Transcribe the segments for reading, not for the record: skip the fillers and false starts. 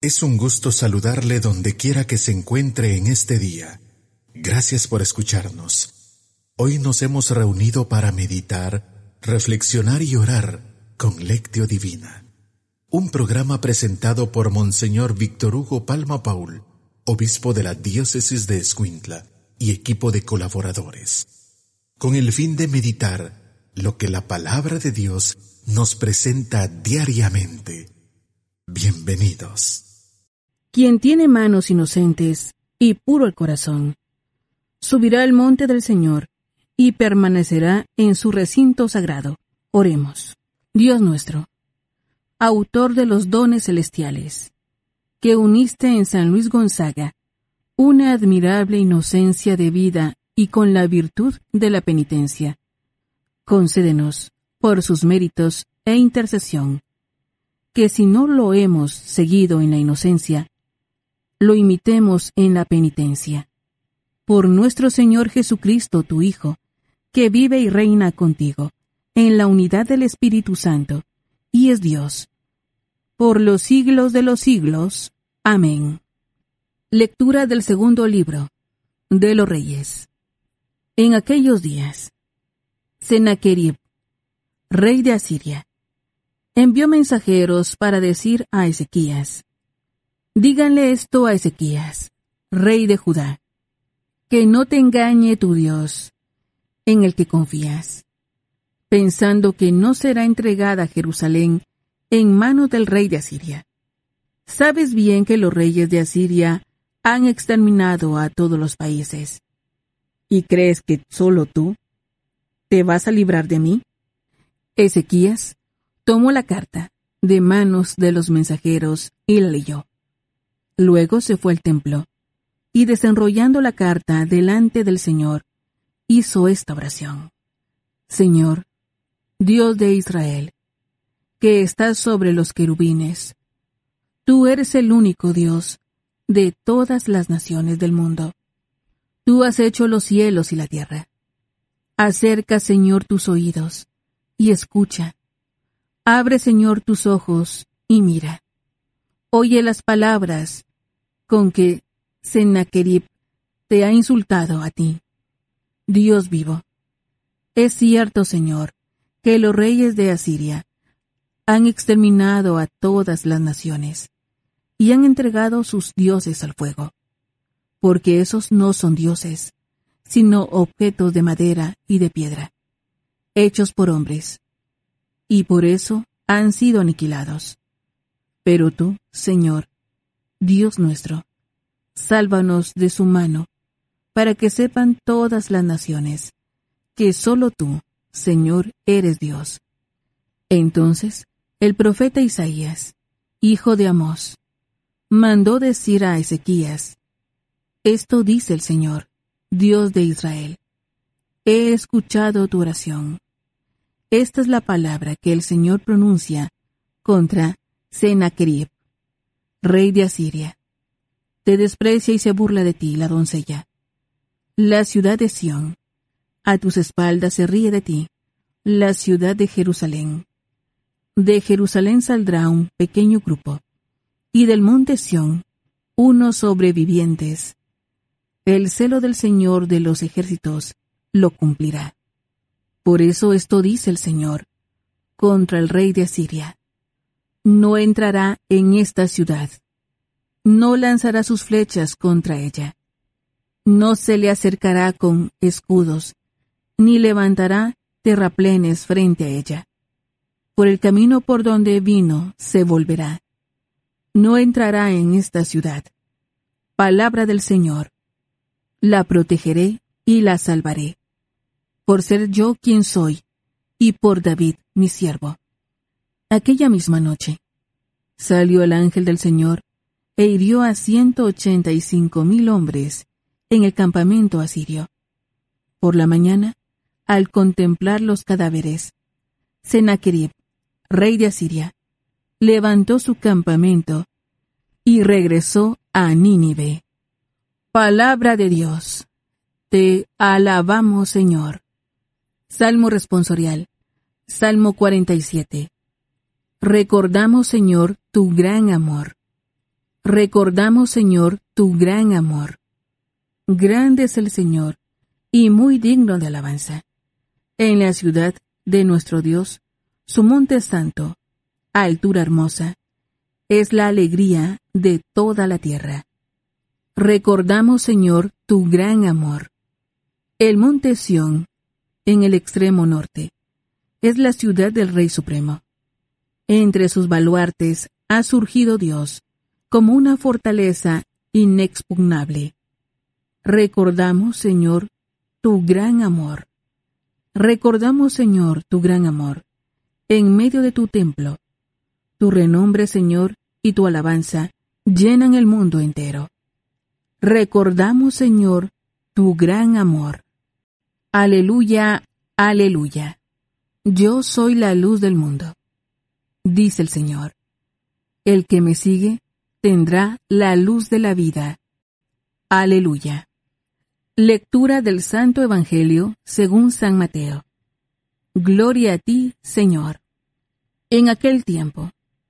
Es un gusto saludarle donde quiera que se encuentre en este día. Gracias por escucharnos. Hoy nos hemos reunido para meditar, reflexionar y orar con Lectio Divina. Un programa presentado por Monseñor Víctor Hugo Palma Paul, obispo de la diócesis de Escuintla, y equipo de colaboradores, con el fin de meditar lo que la palabra de Dios nos presenta diariamente. Bienvenidos. Quien tiene manos inocentes y puro el corazón, subirá al monte del Señor y permanecerá en su recinto sagrado. Oremos. Dios nuestro, autor de los dones celestiales, que uniste en San Luis Gonzaga una admirable inocencia de vida y con la virtud de la penitencia, concédenos, por sus méritos e intercesión, que si no lo hemos seguido en la inocencia, lo imitemos en la penitencia. Por nuestro Señor Jesucristo, tu Hijo, que vive y reina contigo, en la unidad del Espíritu Santo, y es Dios, por los siglos de los siglos. Amén. Lectura del segundo libro de los Reyes. En aquellos días, Sennacherib, rey de Asiria, envió mensajeros para decir a Ezequías: díganle esto a Ezequías, rey de Judá, que no te engañe tu Dios, en el que confías, pensando que no será entregada Jerusalén en manos del rey de Asiria. Sabes bien que los reyes de Asiria han exterminado a todos los países. ¿Y crees que solo tú te vas a librar de mí? Ezequías tomó la carta de manos de los mensajeros y la leyó. Luego se fue al templo, y desenrollando la carta delante del Señor, hizo esta oración: Señor, Dios de Israel, que estás sobre los querubines, tú eres el único Dios de todas las naciones del mundo. Tú has hecho los cielos y la tierra. Acerca, Señor, tus oídos, y escucha. Abre, Señor, tus ojos, y mira. Oye las palabras con que Sennacherib te ha insultado a ti. Dios vivo. Es cierto, Señor, que los reyes de Asiria han exterminado a todas las naciones y han entregado sus dioses al fuego, porque esos no son dioses, sino objetos de madera y de piedra, hechos por hombres, y por eso han sido aniquilados. Pero tú, Señor, Dios nuestro, sálvanos de su mano, para que sepan todas las naciones que solo tú, Señor, eres Dios. Entonces el profeta Isaías, hijo de Amós, mandó decir a Ezequías: esto dice el Señor, Dios de Israel: he escuchado tu oración. Esta es la palabra que el Señor pronuncia contra Sennacherib, rey de Asiria. Te desprecia y se burla de ti la doncella, la ciudad de Sión. A tus espaldas se ríe de ti, la ciudad de Jerusalén. De Jerusalén saldrá un pequeño grupo, y del monte Sión unos sobrevivientes. El celo del Señor de los ejércitos lo cumplirá. Por eso esto dice el Señor contra el rey de Asiria: no entrará en esta ciudad, no lanzará sus flechas contra ella, no se le acercará con escudos, ni levantará terraplenes frente a ella. Por el camino por donde vino se volverá. No entrará en esta ciudad. Palabra del Señor. La protegeré y la salvaré, por ser yo quien soy, y por David mi siervo. Aquella misma noche salió el ángel del Señor e hirió a 185,000 hombres en el campamento asirio. Por la mañana, al contemplar los cadáveres, Sennacherib, rey de Asiria, levantó su campamento y regresó a Nínive. Palabra de Dios. Te alabamos, Señor. Salmo responsorial. Salmo 47. Recordamos, Señor, tu gran amor. Recordamos, Señor, tu gran amor. Grande es el Señor, y muy digno de alabanza. En la ciudad de nuestro Dios, su monte santo, altura hermosa, es la alegría de toda la tierra. Recordamos, Señor, tu gran amor. El monte Sión, en el extremo norte, es la ciudad del Rey Supremo. Entre sus baluartes ha surgido Dios, como una fortaleza inexpugnable. Recordamos, Señor, tu gran amor. Recordamos, Señor, tu gran amor, en medio de tu templo. Tu renombre, Señor, y tu alabanza llenan el mundo entero. Recordamos, Señor, tu gran amor. Aleluya, aleluya. Yo soy la luz del mundo, dice el Señor. El que me sigue tendrá la luz de la vida. Aleluya. Lectura del Santo Evangelio según San Mateo. Gloria a ti, Señor. En aquel tiempo,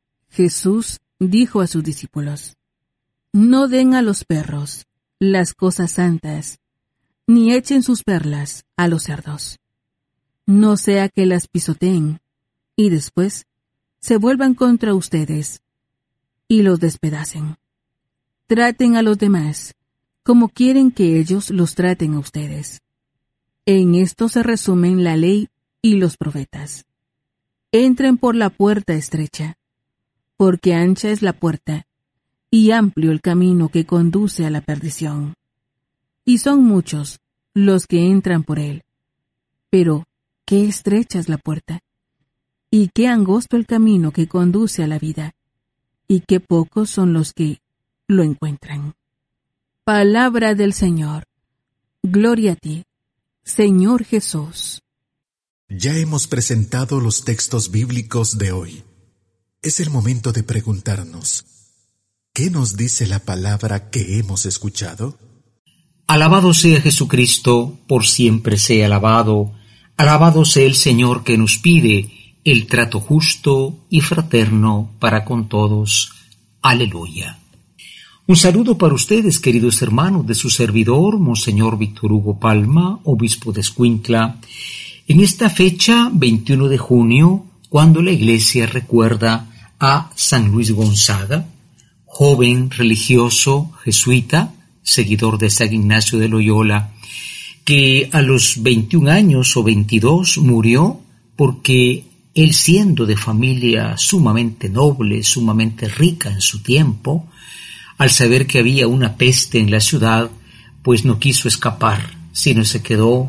Jesús dijo a sus discípulos: No den a los perros las cosas santas, ni echen sus perlas a los cerdos. No sea que las pisoteen, y después se vuelvan contra ustedes, y los despedacen. Traten a los demás como quieren que ellos los traten a ustedes. En esto se resumen la ley y los profetas. Entren por la puerta estrecha, porque ancha es la puerta, y amplio el camino que conduce a la perdición. Y son muchos los que entran por él. Pero qué estrecha es la puerta, y qué angosto el camino que conduce a la vida, y qué pocos son los que lo encuentran. Palabra del Señor. Gloria a ti, Señor Jesús. Ya hemos presentado los textos bíblicos de hoy. Es el momento de preguntarnos: ¿qué nos dice la palabra que hemos escuchado? Alabado sea Jesucristo, por siempre sea alabado. Alabado sea el Señor que nos pide el trato justo y fraterno para con todos. Aleluya. Un saludo para ustedes, queridos hermanos, de su servidor, Monseñor Víctor Hugo Palma, obispo de Escuintla, en esta fecha, 21 de junio, cuando la Iglesia recuerda a San Luis Gonzaga, joven religioso jesuita, seguidor de San Ignacio de Loyola, que a los 21 años o 22 murió porque él, siendo de familia sumamente noble, sumamente rica en su tiempo, al saber que había una peste en la ciudad, pues no quiso escapar, sino se quedó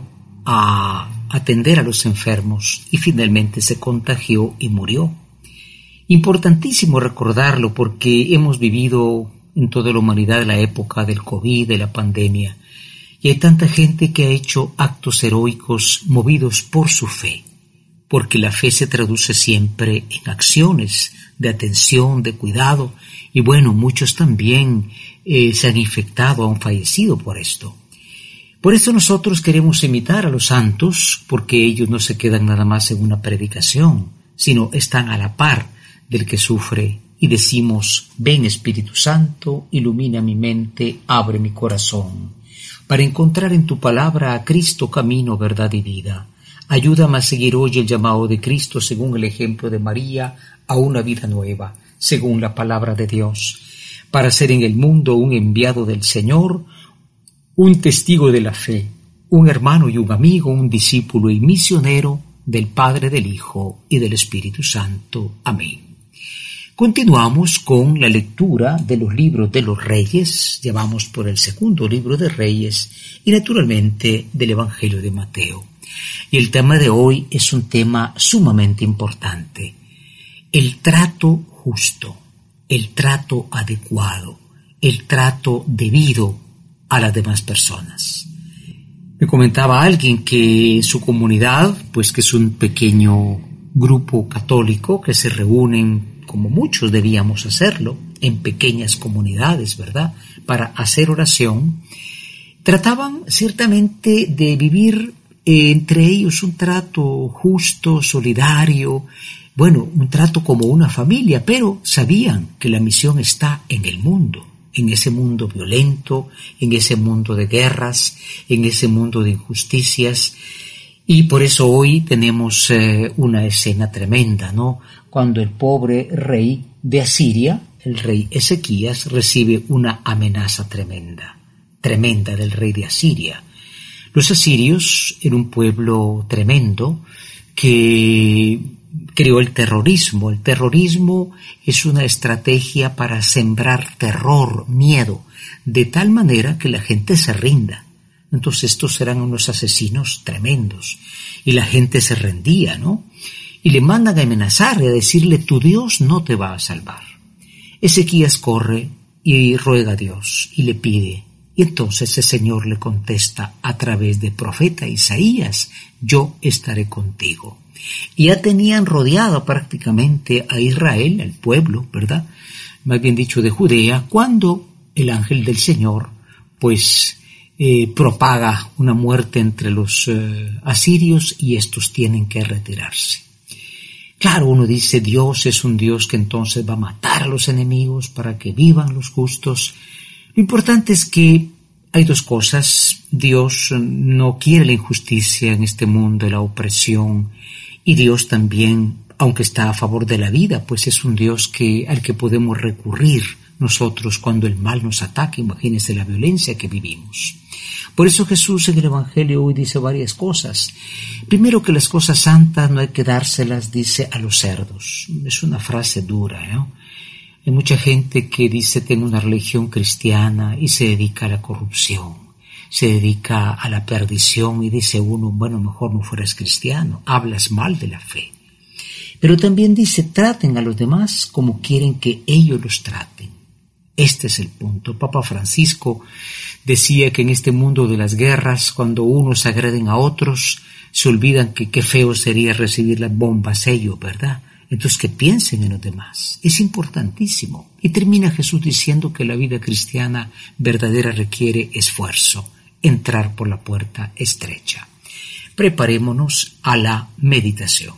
a atender a los enfermos y finalmente se contagió y murió. Importantísimo recordarlo porque hemos vivido en toda la humanidad la época del COVID, de la pandemia, y hay tanta gente que ha hecho actos heroicos movidos por su fe, porque la fe se traduce siempre en acciones de atención, de cuidado, y bueno, muchos también se han infectado, han fallecido por esto. Por eso nosotros queremos imitar a los santos, porque ellos no se quedan nada más en una predicación, sino están a la par del que sufre, y decimos: ven Espíritu Santo, ilumina mi mente, abre mi corazón, para encontrar en tu palabra a Cristo, camino, verdad y vida. Ayúdame a seguir hoy el llamado de Cristo según el ejemplo de María a una vida nueva, según la palabra de Dios, para ser en el mundo un enviado del Señor, un testigo de la fe, un hermano y un amigo, un discípulo y misionero del Padre, del Hijo y del Espíritu Santo. Amén. Continuamos con la lectura de los libros de los Reyes, ya vamos por el segundo libro de Reyes y naturalmente del Evangelio de Mateo. Y el tema de hoy es un tema sumamente importante: el trato justo, el trato adecuado, el trato debido a las demás personas. Me comentaba alguien que su comunidad, pues que es un pequeño grupo católico que se reúnen, como muchos debíamos hacerlo, en pequeñas comunidades, ¿verdad?, para hacer oración, trataban ciertamente de vivir entre ellos un trato justo, solidario, un trato como una familia, pero sabían que la misión está en el mundo, en ese mundo violento, en ese mundo de guerras, en ese mundo de injusticias. Y por eso hoy tenemos una escena tremenda, ¿no? Cuando el pobre rey de Asiria, el rey Ezequías, recibe una amenaza tremenda del rey de Asiria. Los asirios eran un pueblo tremendo que creó el terrorismo. El terrorismo es una estrategia para sembrar terror, miedo, de tal manera que la gente se rinda. Entonces estos eran unos asesinos tremendos y la gente se rendía, ¿no? Y le mandan a amenazar y a decirle: tu Dios no te va a salvar. Ezequías corre y ruega a Dios y le pide. Y entonces el Señor le contesta a través del profeta Isaías: yo estaré contigo. Y ya tenían rodeado prácticamente a Israel, al pueblo, ¿verdad? Más bien dicho, de Judea, cuando el ángel del Señor, propaga una muerte entre los asirios y estos tienen que retirarse. Claro, uno dice, Dios es un Dios que entonces va a matar a los enemigos para que vivan los justos. Lo importante es que hay dos cosas. Dios no quiere la injusticia en este mundo, la opresión, y Dios también, aunque está a favor de la vida, pues es un Dios al que podemos recurrir nosotros cuando el mal nos ataca. Imagínense la violencia que vivimos. Por eso Jesús en el Evangelio hoy dice varias cosas. Primero, que las cosas santas no hay que dárselas, dice, a los cerdos. Es una frase dura, ¿no? Hay mucha gente que dice: tengo una religión cristiana, y se dedica a la corrupción, se dedica a la perdición, y dice uno: bueno, mejor no fueras cristiano, hablas mal de la fe. Pero también dice: traten a los demás como quieren que ellos los traten. Este es el punto. Papa Francisco decía que en este mundo de las guerras, cuando unos agreden a otros, se olvidan que qué feo sería recibir las bombas ellos, ¿verdad? Entonces, que piensen en los demás. Es importantísimo. Y termina Jesús diciendo que la vida cristiana verdadera requiere esfuerzo, entrar por la puerta estrecha. Preparémonos a la meditación.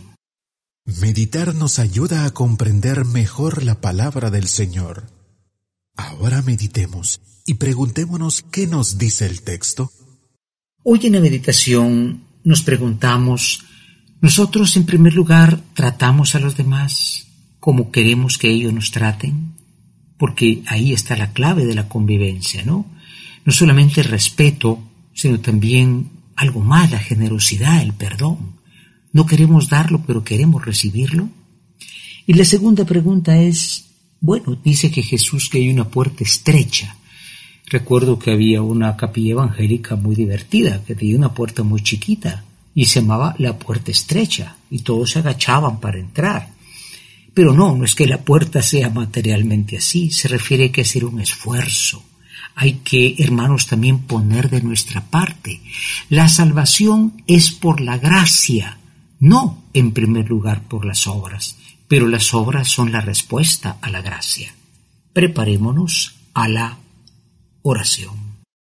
Meditar nos ayuda a comprender mejor la palabra del Señor. Ahora meditemos y preguntémonos qué nos dice el texto. Hoy en la meditación nos preguntamos: ¿nosotros en primer lugar tratamos a los demás como queremos que ellos nos traten? Porque ahí está la clave de la convivencia, ¿no? No solamente el respeto, sino también algo más, la generosidad, el perdón. No queremos darlo, pero queremos recibirlo. Y la segunda pregunta es, dice que Jesús que hay una puerta estrecha. Recuerdo que había una capilla evangélica muy divertida, que tenía una puerta muy chiquita, y se llamaba la puerta estrecha, y todos se agachaban para entrar. Pero no es que la puerta sea materialmente así, se refiere a que hacer un esfuerzo. Hay que, hermanos, también poner de nuestra parte. La salvación es por la gracia, no en primer lugar por las obras, pero las obras son la respuesta a la gracia. Preparémonos a la oración.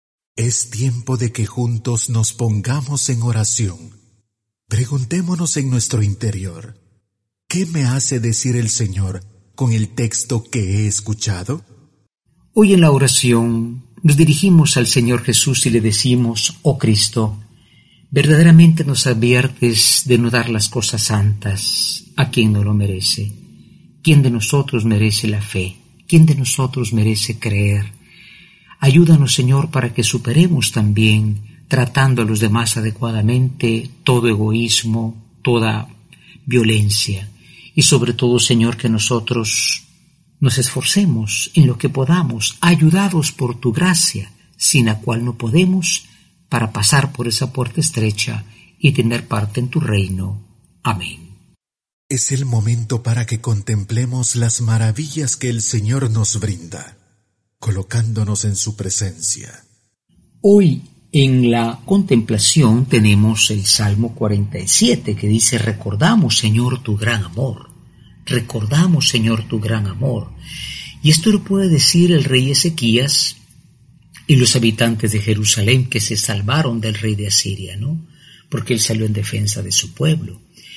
Es tiempo de que juntos nos pongamos en oración. Preguntémonos en nuestro interior: ¿qué me hace decir el Señor con el texto que he escuchado? Hoy en la oración nos dirigimos al Señor Jesús y le decimos: oh Cristo, verdaderamente nos adviertes de no dar las cosas santas a quien no lo merece. ¿Quién de nosotros merece la fe? ¿Quién de nosotros merece creer? Ayúdanos, Señor, para que superemos también, tratando a los demás adecuadamente, todo egoísmo, toda violencia. Y sobre todo, Señor, que nosotros nos esforcemos en lo que podamos, ayudados por tu gracia, sin la cual no podemos, para pasar por esa puerta estrecha y tener parte en tu reino. Amén. Es el momento para que contemplemos las maravillas que el Señor nos brinda, colocándonos en su presencia. Hoy en la contemplación tenemos el Salmo 47 que dice: recordamos, Señor, tu gran amor. Recordamos, Señor, tu gran amor. Y esto lo puede decir el rey Ezequías y los habitantes de Jerusalén que se salvaron del rey de Asiria, ¿no? Porque él salió en defensa de su pueblo.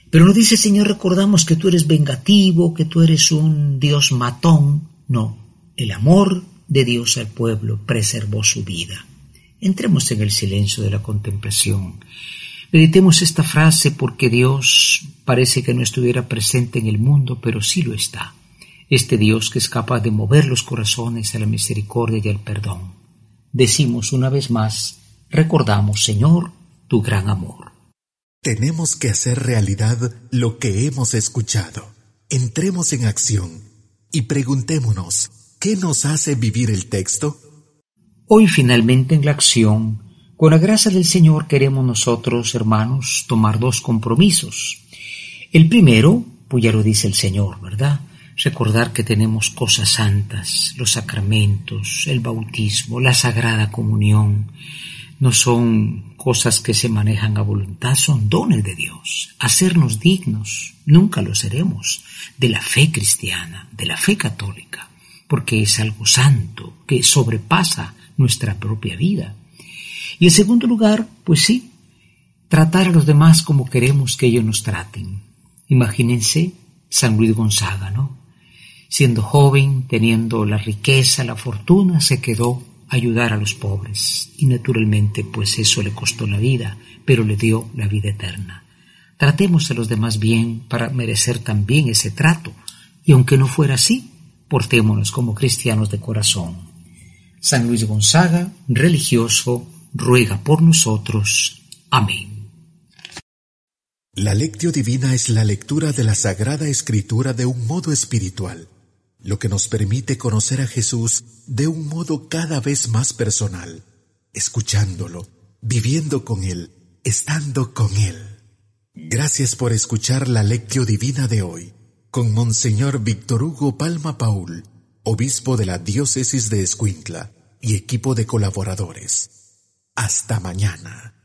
Pero no dice, Señor, recordamos que tú eres vengativo, que tú eres un Dios matón. No, el amor de Dios al pueblo preservó su vida. Entremos en el silencio de la contemplación. Meditemos esta frase porque Dios parece que no estuviera presente en el mundo, pero sí lo está. Este Dios que es capaz de mover los corazones a la misericordia y al perdón. Decimos una vez más, recordamos, Señor, tu gran amor. Tenemos que hacer realidad lo que hemos escuchado. Entremos en acción y preguntémonos, ¿qué nos hace vivir el texto? Hoy finalmente en la acción, con la gracia del Señor queremos nosotros, hermanos, tomar 2 compromisos. El primero, pues ya lo dice el Señor, ¿verdad? Recordar que tenemos cosas santas, los sacramentos, el bautismo, la Sagrada Comunión. No son cosas que se manejan a voluntad, son dones de Dios. Hacernos dignos, nunca lo seremos, de la fe cristiana, de la fe católica, porque es algo santo que sobrepasa nuestra propia vida. Y en segundo lugar, pues sí, tratar a los demás como queremos que ellos nos traten. Imagínense San Luis Gonzaga, ¿no? Siendo joven, teniendo la riqueza, la fortuna, se quedó a ayudar a los pobres. Y naturalmente, pues eso le costó la vida, pero le dio la vida eterna. Tratemos a los demás bien para merecer también ese trato. Y aunque no fuera así, portémonos como cristianos de corazón. San Luis Gonzaga, religioso, ruega por nosotros. Amén. La Lectio Divina es la lectura de la Sagrada Escritura de un modo espiritual, lo que nos permite conocer a Jesús de un modo cada vez más personal, escuchándolo, viviendo con Él, estando con Él. Gracias por escuchar la Lectio Divina de hoy, con Monseñor Víctor Hugo Palma Paul, obispo de la Diócesis de Escuintla y equipo de colaboradores. Hasta mañana.